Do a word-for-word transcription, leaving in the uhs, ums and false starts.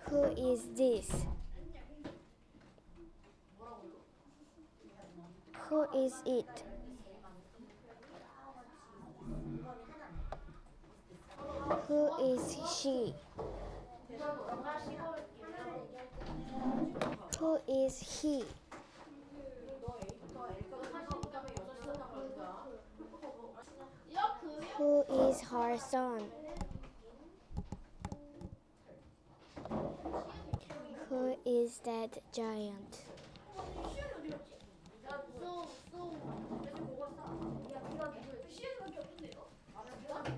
Who is this? Who is it? Who is she? Who is he? Who is her son? Who is that giant?